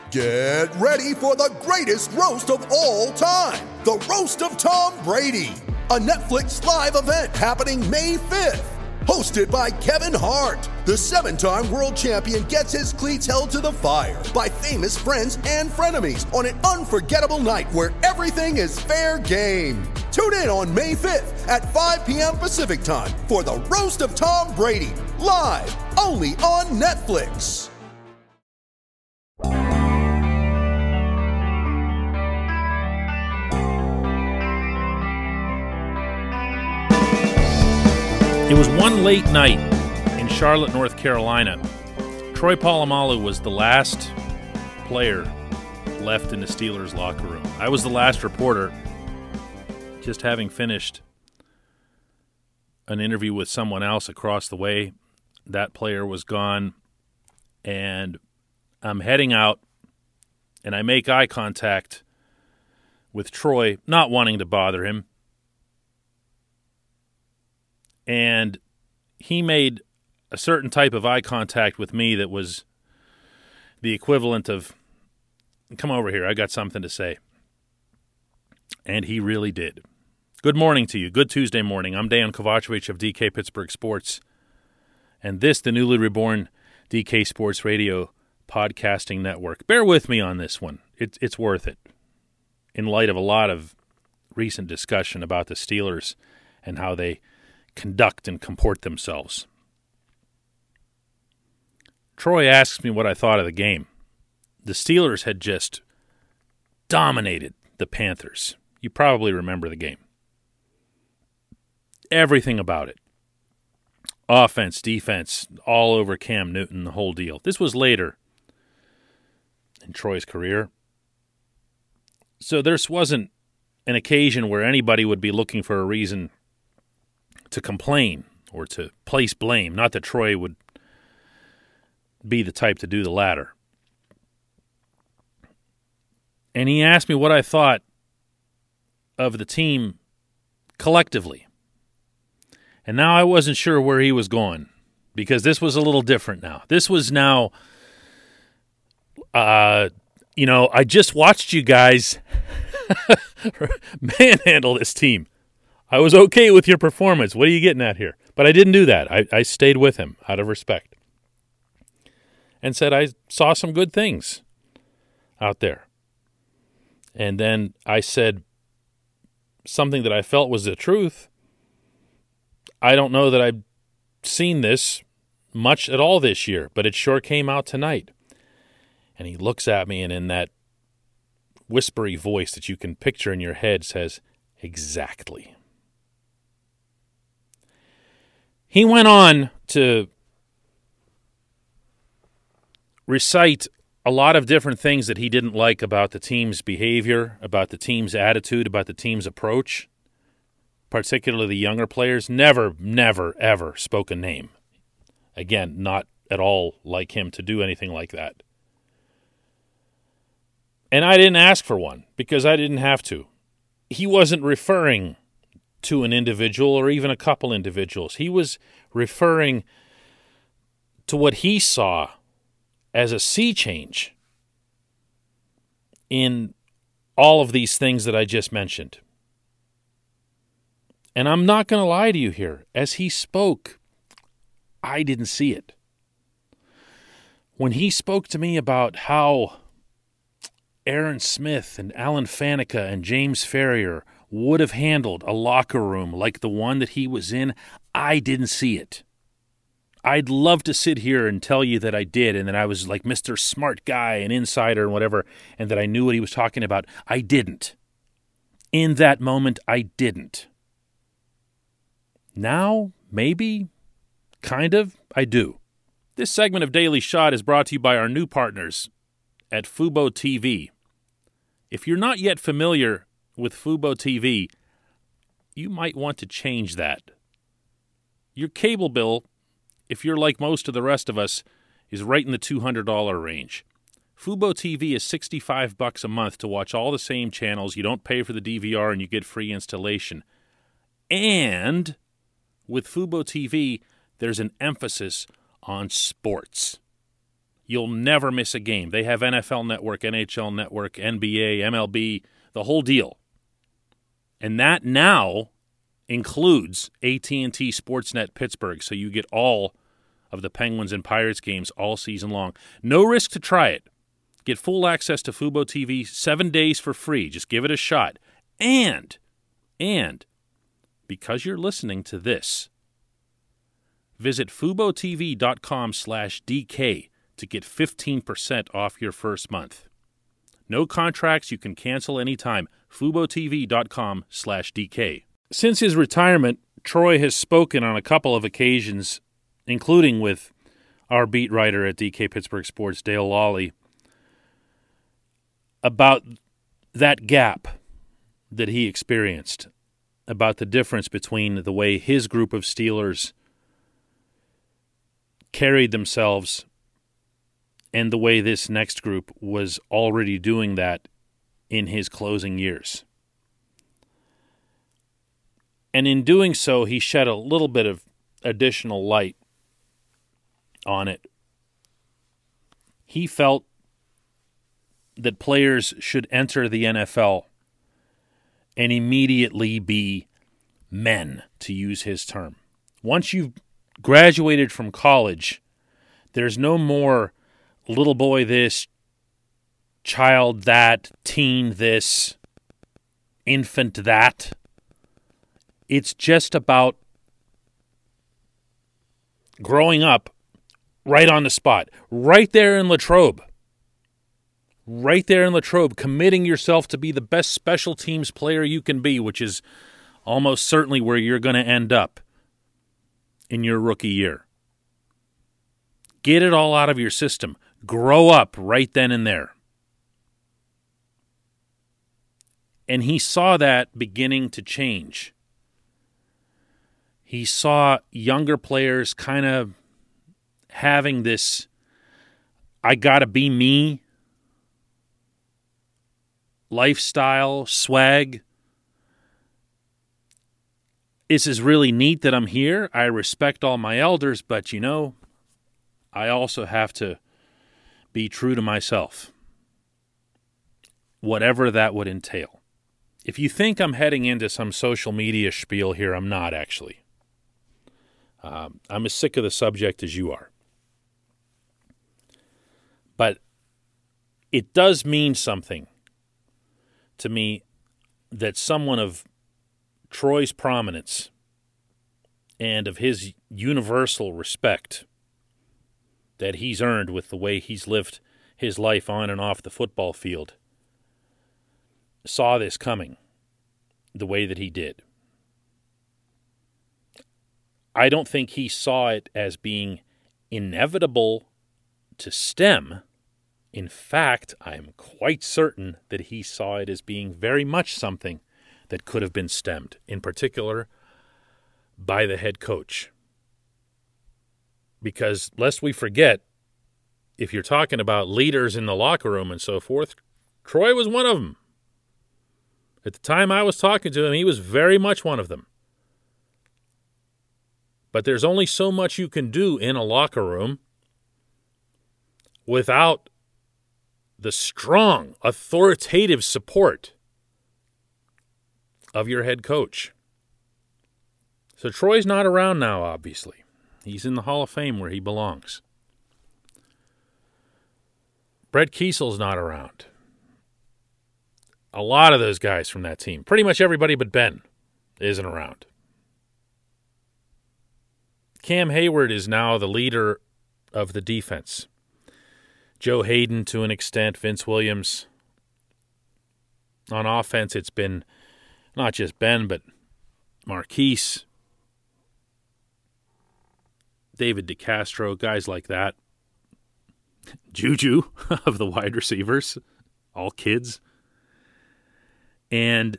Get ready for the greatest roast of all time, the Roast of Tom Brady, a Netflix live event happening May 5th. Hosted by Kevin Hart, the 7-time world champion gets his cleats held to the fire by famous friends and frenemies on an unforgettable night where everything is fair game. Tune in on May 5th at 5 p.m. Pacific time for the Roast of Tom Brady, live only on Netflix. It was one late night in Charlotte, North Carolina. Troy Polamalu was the last player left in the Steelers' locker room. I was the last reporter, just having finished an interview with someone else across the way. That player was gone, and I'm heading out, and I make eye contact with Troy, not wanting to bother him. And he made a certain type of eye contact with me that was the equivalent of, come over here, I got something to say. And he really did. Good morning to you. Good Tuesday morning. I'm Dan Kovacevic of DK Pittsburgh Sports. And this, the newly reborn DK Sports Radio podcasting network. Bear with me on this one. It's worth it. In light of a lot of recent discussion about the Steelers and how they conduct and comport themselves. Troy asks me what I thought of the game. The Steelers had just dominated the Panthers. You probably remember the game. Everything about it. Offense, defense, all over Cam Newton, the whole deal. This was later in Troy's career. So there wasn't an occasion where anybody would be looking for a reason to complain or to place blame. Not that Troy would be the type to do the latter. And he asked me what I thought of the team collectively. And now I wasn't sure where he was going, because this was a little different now. This was now, I just watched you guys manhandle this team. I was okay with your performance. What are you getting at here? But I didn't do that. I stayed with him out of respect and said I saw some good things out there. And then I said something that I felt was the truth. I don't know that I've seen this much at all this year, but it sure came out tonight. And he looks at me and in that whispery voice that you can picture in your head says, "Exactly." He went on to recite a lot of different things that he didn't like about the team's behavior, about the team's attitude, about the team's approach, particularly the younger players. Never, ever spoke a name. Again, not at all like him to do anything like that. And I didn't ask for one because I didn't have to. He wasn't referring to an individual or even a couple individuals. He was referring to what he saw as a sea change in all of these things that I just mentioned. And I'm not going to lie to you here. As he spoke, I didn't see it. When he spoke to me about how Aaron Smith and Alan Faneca and James Ferrier would have handled a locker room like the one that he was in, I didn't see it. I'd love to sit here and tell you that I did and that I was like Mr. Smart Guy, an insider and whatever, and that I knew what he was talking about. I didn't. In that moment, I didn't. Now, maybe, kind of, I do. This segment of Daily Shot is brought to you by our new partners at Fubo TV. If you're not yet familiar with Fubo TV, you might want to change that. Your cable bill, if you're like most of the rest of us, is right in the $200 range. Fubo TV is $65 a month to watch all the same channels. You don't pay for the DVR and you get free installation. And with Fubo TV, there's an emphasis on sports. You'll never miss a game. They have NFL Network, NHL Network, NBA, MLB, the whole deal. And that now includes AT&T Sportsnet Pittsburgh, so you get all of the Penguins and Pirates games all season long. No risk to try it. Get full access to Fubo TV 7 days for free. Just give it a shot. And because you're listening to this, visit FuboTV.com/DK to get 15% off your first month. No contracts, you can cancel anytime. FuboTV.com/DK. Since his retirement, Troy has spoken on a couple of occasions, including with our beat writer at DK Pittsburgh Sports, Dale Lawley, about that gap that he experienced, about the difference between the way his group of Steelers carried themselves and the way this next group was already doing that in his closing years. And in doing so, he shed a little bit of additional light on it. He felt that players should enter the NFL and immediately be men, to use his term. Once you've graduated from college, there's no more little boy this, child that, teen this, infant that. It's just about growing up right on the spot, right there in Latrobe. Right there in Latrobe, committing yourself to be the best special teams player you can be, which is almost certainly where you're going to end up in your rookie year. Get it all out of your system. Grow up right then and there. And he saw that beginning to change. He saw younger players kind of having this, I gotta be me lifestyle, swag. This is really neat that I'm here. I respect all my elders, but I also have to be true to myself, whatever that would entail. If you think I'm heading into some social media spiel here, I'm not actually. I'm as sick of the subject as you are. But it does mean something to me that someone of Troy's prominence and of his universal respect that he's earned with the way he's lived his life on and off the football field saw this coming the way that he did. I don't think he saw it as being inevitable to stem. In fact, I am quite certain that he saw it as being very much something that could have been stemmed, in particular by the head coach. Because, lest we forget, if you're talking about leaders in the locker room and so forth, Troy was one of them. At the time I was talking to him, he was very much one of them. But there's only so much you can do in a locker room without the strong, authoritative support of your head coach. So Troy's not around now, obviously. He's in the Hall of Fame where he belongs. Brett Kiesel's not around. A lot of those guys from that team, pretty much everybody but Ben, isn't around. Cam Hayward is now the leader of the defense. Joe Hayden to an extent, Vince Williams. On offense, it's been not just Ben, but Marquise, David DeCastro, guys like that. Juju of the wide receivers, all kids. And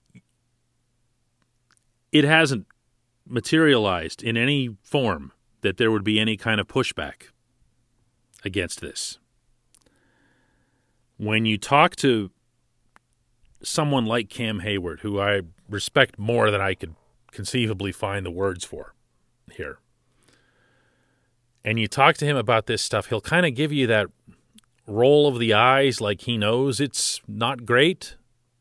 it hasn't materialized in any form that there would be any kind of pushback against this. When you talk to someone like Cam Hayward, who I respect more than I could conceivably find the words for here, and you talk to him about this stuff, he'll kind of give you that roll of the eyes like he knows it's not great.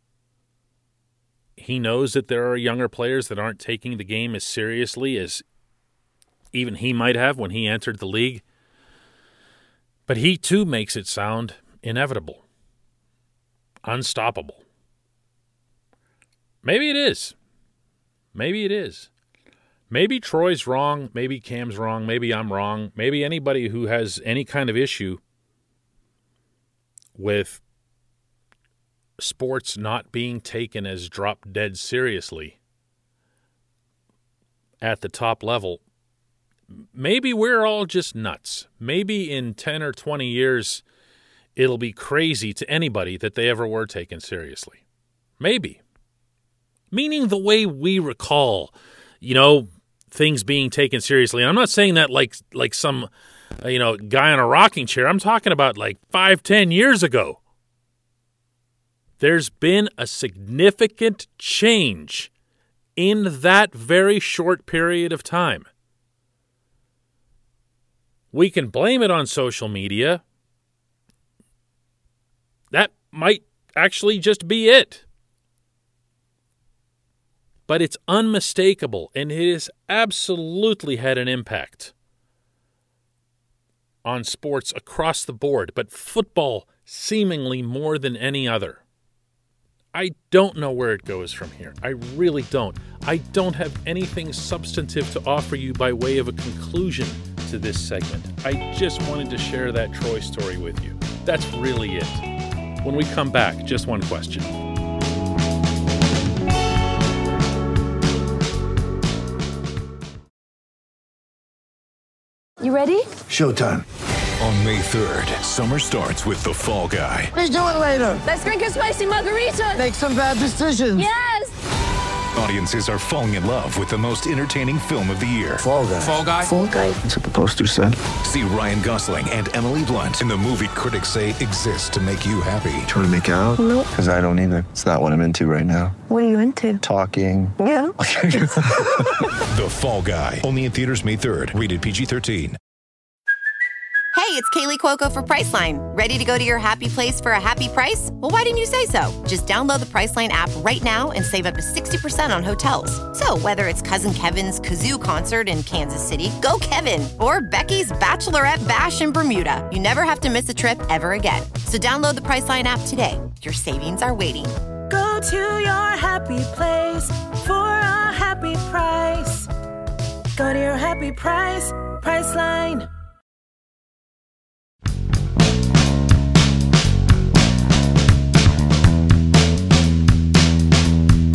He knows that there are younger players that aren't taking the game as seriously as even he might have when he entered the league. But he, too, makes it sound inevitable, unstoppable. Maybe it is. Maybe it is. Maybe Troy's wrong. Maybe Cam's wrong. Maybe I'm wrong. Maybe anybody who has any kind of issue with sports not being taken as drop-dead seriously at the top level, maybe we're all just nuts. Maybe in 10 or 20 years, it'll be crazy to anybody that they ever were taken seriously. Maybe. Meaning the way we recall, things being taken seriously. And I'm not saying that like some, guy on a rocking chair. I'm talking about like 5-10 years ago. There's been a significant change in that very short period of time. We can blame it on social media. That might actually just be it. But it's unmistakable, and it has absolutely had an impact on sports across the board, but football seemingly more than any other. I don't know where it goes from here. I really don't. I don't have anything substantive to offer you by way of a conclusion to this segment. I just wanted to share that Troy story with you. That's really it. When we come back, just one question. You ready? Showtime. On May 3rd, summer starts with The Fall Guy. Let's do it later. Let's drink a spicy margarita. Make some bad decisions. Yes! Audiences are falling in love with the most entertaining film of the year. Fall Guy. Fall Guy? Fall guy. That's what the poster said. See Ryan Gosling and Emily Blunt in the movie critics say exists to make you happy. Trying to make it out? Nope. Because I don't either. It's not what I'm into right now. What are you into? Talking. Yeah. The Fall Guy. Only in theaters May 3rd. Rated PG-13. Hey, it's Kaylee Cuoco for Priceline. Ready to go to your happy place for a happy price? Well, why didn't you say so? Just download the Priceline app right now and save up to 60% on hotels. So whether it's Cousin Kevin's Kazoo Concert in Kansas City, go Kevin, or Becky's Bachelorette Bash in Bermuda, you never have to miss a trip ever again. So download the Priceline app today. Your savings are waiting. Go to your happy place for a happy price. Go to your happy price, Priceline. Welcome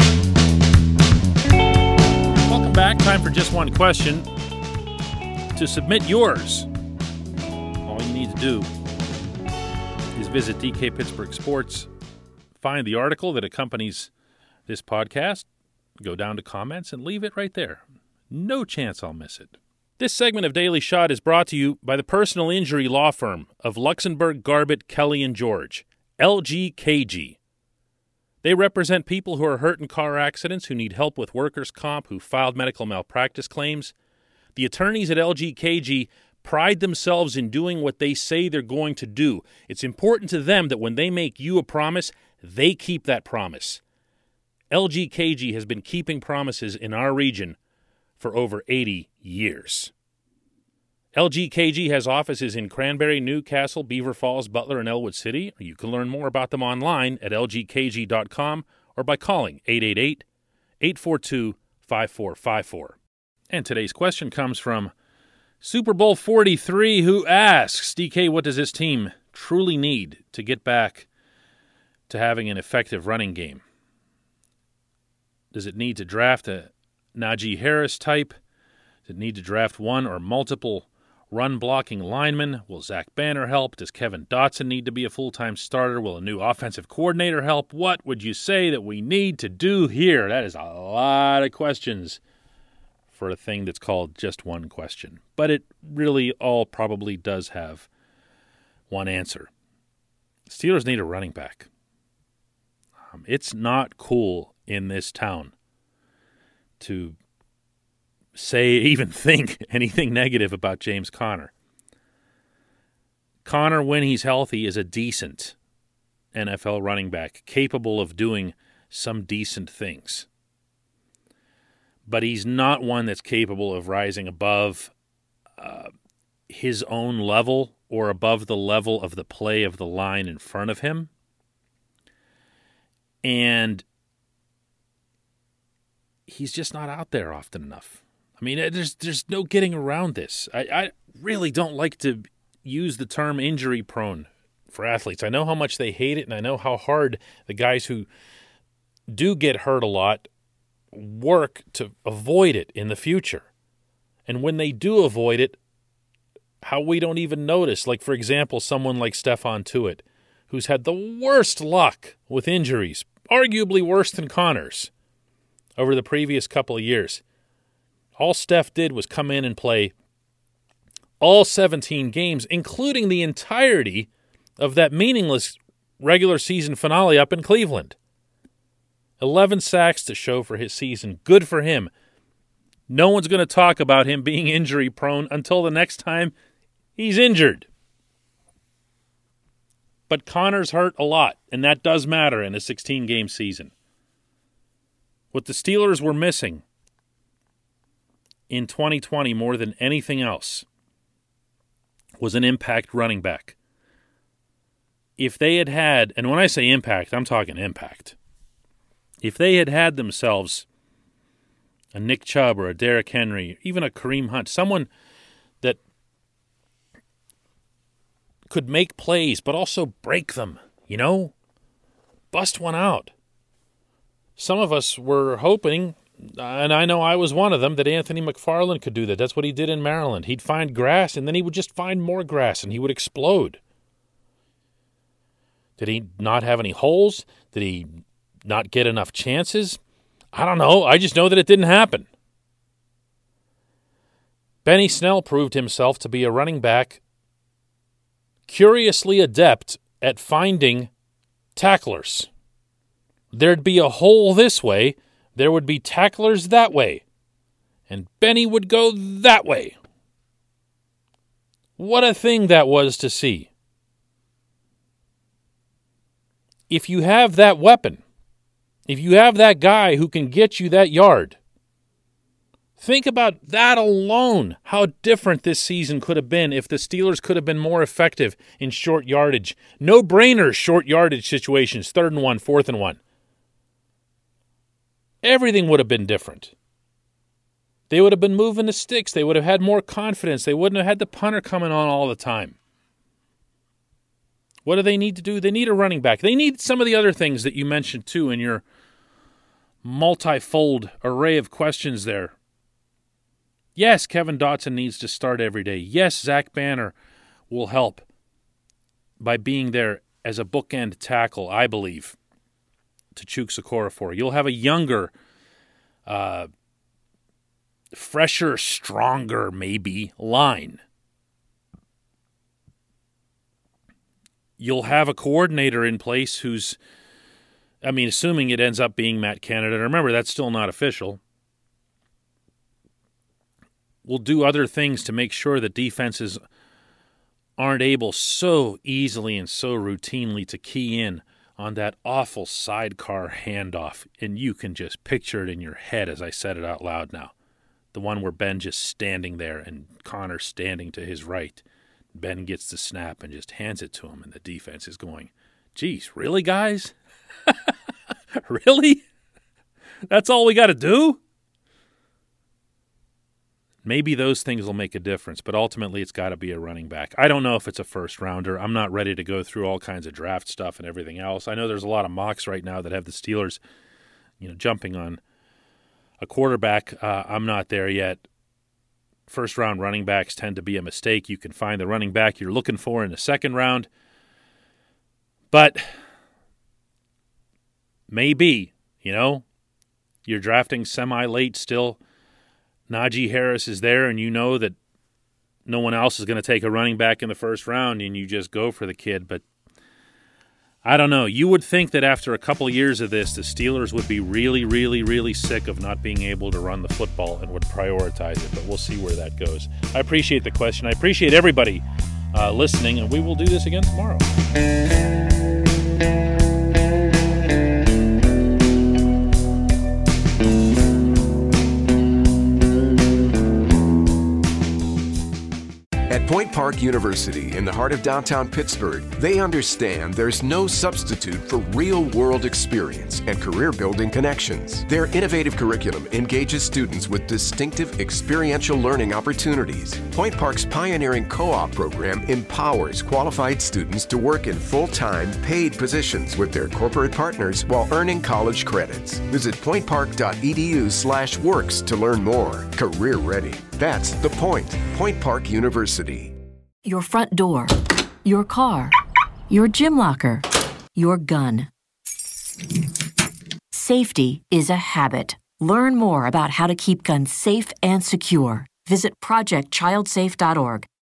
back. Time for just one question. To submit yours, all you need to do is visit DK Pittsburgh Sports, find the article that accompanies this podcast, go down to comments, and leave it right there. No chance I'll miss it. This segment of Daily Shot is brought to you by the personal injury law firm of Luxenberg, Garbett, Kelly, and George, LGKG. They represent people who are hurt in car accidents, who need help with workers' comp, who filed medical malpractice claims. The attorneys at LGKG pride themselves in doing what they say they're going to do. It's important to them that when they make you a promise, they keep that promise. LGKG has been keeping promises in our region for over 80 years. LGKG has offices in Cranberry, Newcastle, Beaver Falls, Butler, and Elwood City. You can learn more about them online at lgkg.com or by calling 888-842-5454. And today's question comes from Super Bowl 43, who asks, DK, what does this team truly need to get back to having an effective running game? Does it need to draft a Najee Harris type? Does it need to draft one or multiple run-blocking linemen? Will Zach Banner help? Does Kevin Dotson need to be a full-time starter? Will a new offensive coordinator help? What would you say that we need to do here? That is a lot of questions for a thing that's called just one question. But it really all probably does have one answer. Steelers need a running back. It's not cool in this town to say, even think anything negative about James Conner. Connor, when he's healthy, is a decent NFL running back, capable of doing some decent things. But he's not one that's capable of rising above his own level or above the level of the play of the line in front of him. And he's just not out there often enough. I mean, there's no getting around this. I really don't like to use the term injury prone for athletes. I know how much they hate it, and I know how hard the guys who do get hurt a lot work to avoid it in the future. And when they do avoid it, how we don't even notice. Like, for example, someone like Stephon Tuitt, who's had the worst luck with injuries, arguably worse than Connor's, over the previous couple of years. All Steph did was come in and play all 17 games, including the entirety of that meaningless regular season finale up in Cleveland. 11 sacks to show for his season. Good for him. No one's going to talk about him being injury prone until the next time he's injured. But Connor's hurt a lot, and that does matter in a 16-game season. What the Steelers were missing in 2020 more than anything else was an impact running back. If they had, and when I say impact, I'm talking impact. If they had themselves a Nick Chubb or a Derrick Henry, even a Kareem Hunt, someone that could make plays but also break them, bust one out. Some of us were hoping, and I know I was one of them, that Anthony McFarland could do that. That's what he did in Maryland. He'd find grass, and then he would just find more grass, and he would explode. Did he not have any holes? Did he not get enough chances? I don't know. I just know that it didn't happen. Benny Snell proved himself to be a running back curiously adept at finding tacklers. There'd be a hole this way, there would be tacklers that way, and Benny would go that way. What a thing that was to see. If you have that weapon, if you have that guy who can get you that yard, think about that alone, how different this season could have been if the Steelers could have been more effective in short yardage. No-brainer short yardage situations, 3rd and 1, 4th and 1. Everything would have been different. They would have been moving the sticks. They would have had more confidence. They wouldn't have had the punter coming on all the time. What do they need to do? They need a running back. They need some of the other things that you mentioned, too, in your multifold array of questions there. Yes, Kevin Dotson needs to start every day. Yes, Zach Banner will help by being there as a bookend tackle, I believe, to Chuks Okorafor. You'll have a younger, fresher, stronger, maybe, line. You'll have a coordinator in place who's, assuming it ends up being Matt Canada. Remember, that's still not official. We'll do other things to make sure that defenses aren't able so easily and so routinely to key in on that awful sidecar handoff. And you can just picture it in your head as I said it out loud now. The one where Ben just standing there and Connor standing to his right. Ben gets the snap and just hands it to him, and the defense is going, geez, really, guys? Really? That's all we got to do? Maybe those things will make a difference, but ultimately it's got to be a running back. I don't know if it's a first-rounder. I'm not ready to go through all kinds of draft stuff and everything else. I know there's a lot of mocks right now that have the Steelers, jumping on a quarterback. I'm not there yet. First-round running backs tend to be a mistake. You can find the running back you're looking for in the second round. But maybe, you're drafting semi-late still. Najee Harris is there, and you know that no one else is going to take a running back in the first round, and you just go for the kid. But I don't know. You would think that after a couple of years of this, the Steelers would be really, really, really sick of not being able to run the football and would prioritize it. But we'll see where that goes. I appreciate the question. I appreciate everybody listening, and we will do this again tomorrow. At Point Park University, in the heart of downtown Pittsburgh, they understand there's no substitute for real-world experience and career-building connections. Their innovative curriculum engages students with distinctive experiential learning opportunities. Point Park's pioneering co-op program empowers qualified students to work in full-time, paid positions with their corporate partners while earning college credits. Visit pointpark.edu/works to learn more. Career ready. That's the point. Point Park University. Your front door, your car, your gym locker, your gun. Safety is a habit. Learn more about how to keep guns safe and secure. Visit ProjectChildSafe.org.